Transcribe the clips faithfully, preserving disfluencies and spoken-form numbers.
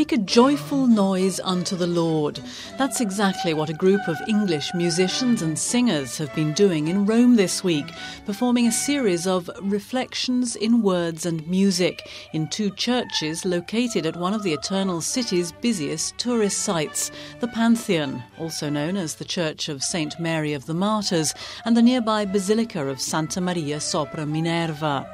Make a joyful noise unto the Lord. That's exactly what a group of English musicians and singers have been doing in Rome this week, performing a series of reflections in words and music in two churches located at one of the Eternal City's busiest tourist sites, the Pantheon, also known as the Church of Saint Mary of the Martyrs, and the nearby Basilica of Santa Maria sopra Minerva.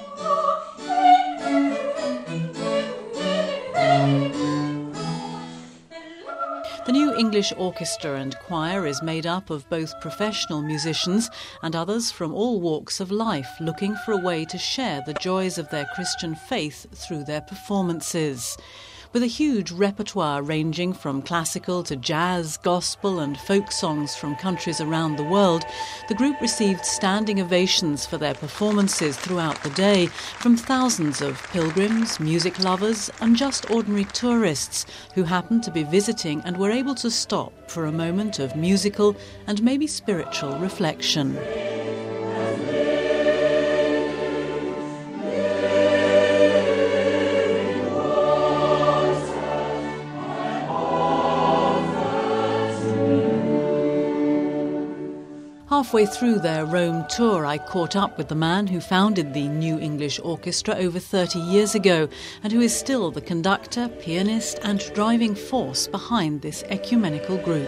The New English Orchestra and Choir is made up of both professional musicians and others from all walks of life looking for a way to share the joys of their Christian faith through their performances. With a huge repertoire ranging from classical to jazz, gospel and folk songs from countries around the world, the group received standing ovations for their performances throughout the day from thousands of pilgrims, music lovers and just ordinary tourists who happened to be visiting and were able to stop for a moment of musical and maybe spiritual reflection. Halfway through their Rome tour, I caught up with the man who founded the New English Orchestra over thirty years ago and who is still the conductor, pianist and driving force behind this ecumenical group.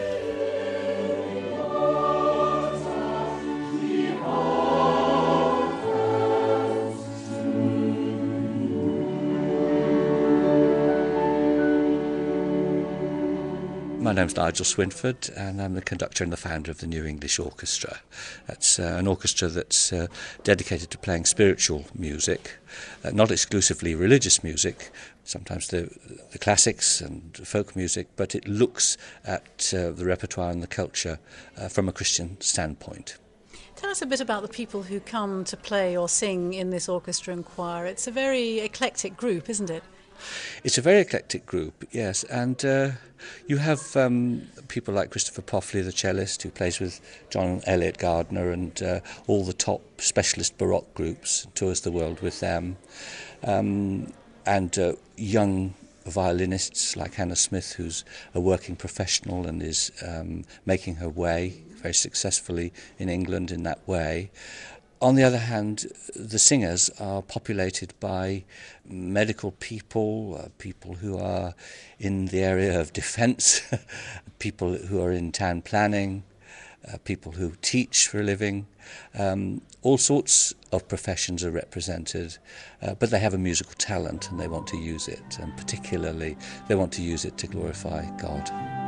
My name's Nigel Swinford and I'm the conductor and the founder of the New English Orchestra. That's uh, an orchestra that's uh, dedicated to playing spiritual music, uh, not exclusively religious music, sometimes the, the classics and folk music, but it looks at uh, the repertoire and the culture uh, from a Christian standpoint. Tell us a bit about the people who come to play or sing in this orchestra and choir. It's a very eclectic group, isn't it? It's a very eclectic group, yes, and uh, you have um, people like Christopher Poffley, the cellist, who plays with John Eliot Gardner and uh, all the top specialist Baroque groups, tours the world with them, um, and uh, young violinists like Hannah Smith, who's a working professional and is um, making her way very successfully in England in that way. On the other hand, the singers are populated by medical people, uh, people who are in the area of defence, people who are in town planning, uh, people who teach for a living. Um, all sorts of professions are represented, uh, but they have a musical talent and they want to use it, and particularly they want to use it to glorify God.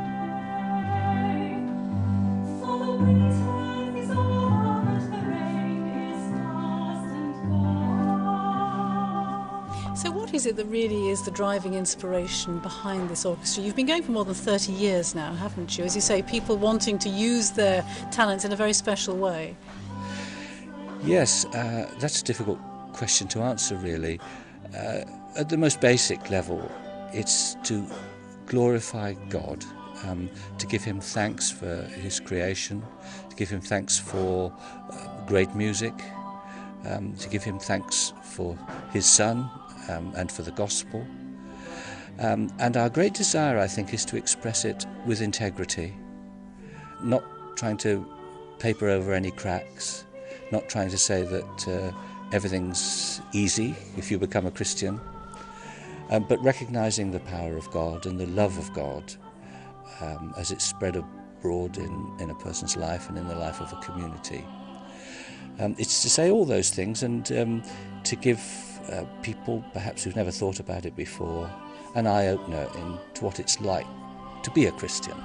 So what is it that really is the driving inspiration behind this orchestra? You've been going for more than thirty years now, haven't you? As you say, people wanting to use their talents in a very special way. Yes, uh, that's a difficult question to answer, really. Uh, at the most basic level, it's to glorify God, um, to give him thanks for his creation, to give him thanks for uh, great music, um, to give him thanks for his Son, Um, and for the gospel. Um, and our great desire, I think, is to express it with integrity, not trying to paper over any cracks, not trying to say that uh, everything's easy if you become a Christian, um, but recognising the power of God and the love of God um, as it's spread abroad in, in a person's life and in the life of a community. Um, it's to say all those things and um, to give Uh, people perhaps who've never thought about it before an eye-opener into what it's like to be a Christian.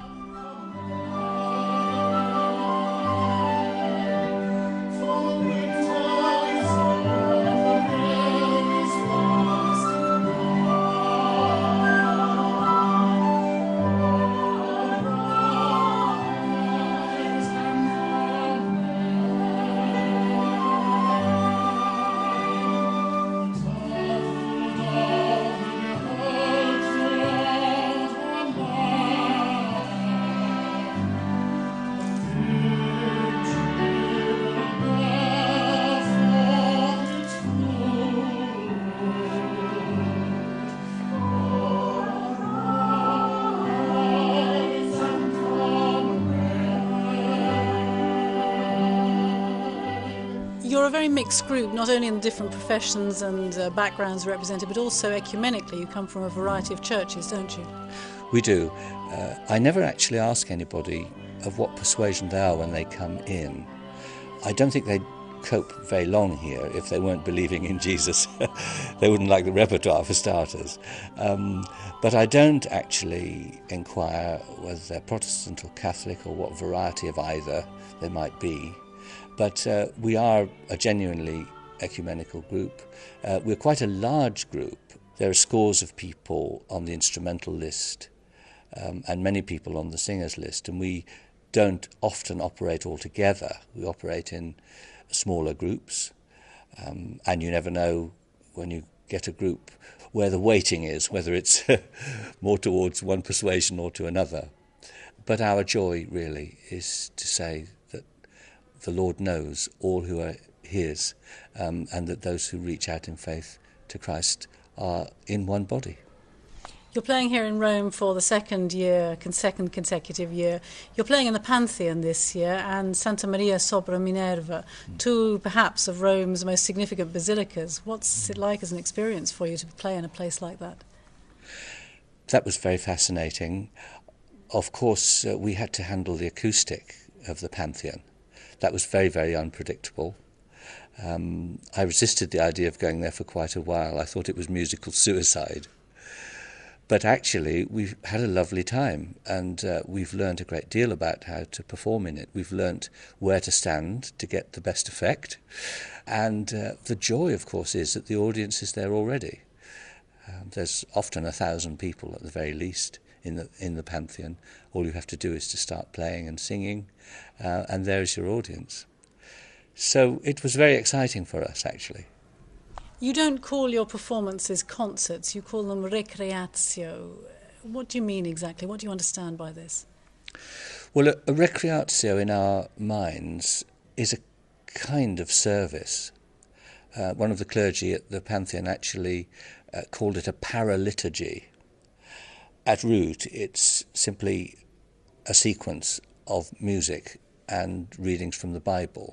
a very mixed group, not only in the different professions and uh, backgrounds represented, but also ecumenically. You come from a variety of churches, don't you? We do. Uh, I never actually ask anybody of what persuasion they are when they come in. I don't think they'd cope very long here if they weren't believing in Jesus. They wouldn't like the repertoire, for starters. Um, but I don't actually inquire whether they're Protestant or Catholic or what variety of either they might be. But uh, we are a genuinely ecumenical group. Uh, we're quite a large group. There are scores of people on the instrumental list um, and many people on the singers list, and we don't often operate all together. We operate in smaller groups, um, and you never know when you get a group where the weighting is, whether it's more towards one persuasion or to another. But our joy really is to say that the Lord knows all who are his, um, and that those who reach out in faith to Christ are in one body. You're playing here in Rome for the second year, second consecutive year. You're playing in the Pantheon this year and Santa Maria sopra Minerva, mm. two perhaps of Rome's most significant basilicas. What's it like as an experience for you to play in a place like that? That was very fascinating. Of course, uh, we had to handle the acoustic of the Pantheon. That was very, very unpredictable. Um, I resisted the idea of going there for quite a while. I thought it was musical suicide. But actually, we've had a lovely time, and uh, we've learned a great deal about how to perform in it. We've learnt where to stand to get the best effect. And uh, the joy, of course, is that the audience is there already. Um, there's often a thousand people at the very least in the in the Pantheon. All you have to do is to start playing and singing, uh, and there's your audience. So it was very exciting for us, actually. You don't call your performances concerts, you call them recreatio. What do you mean exactly? What do you understand by this? Well, a, a recreatio in our minds is a kind of service. Uh, one of the clergy at the Pantheon actually uh, called it a paraliturgy. At root, it's simply a sequence of music and readings from the Bible.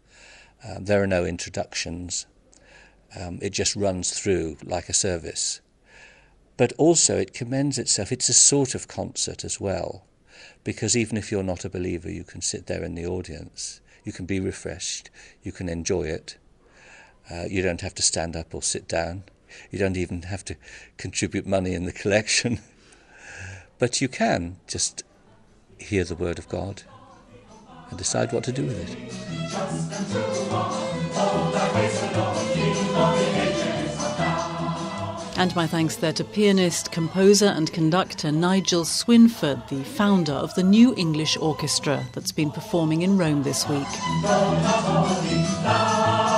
Um, there are no introductions. Um, it just runs through like a service. But also it commends itself, it's a sort of concert as well, because even if you're not a believer, you can sit there in the audience, you can be refreshed, you can enjoy it. Uh, you don't have to stand up or sit down, you don't even have to contribute money in the collection, but you can just hear the word of God and decide what to do with it. And my thanks there to pianist, composer and conductor Nigel Swinford, the founder of the New English Orchestra that's been performing in Rome this week.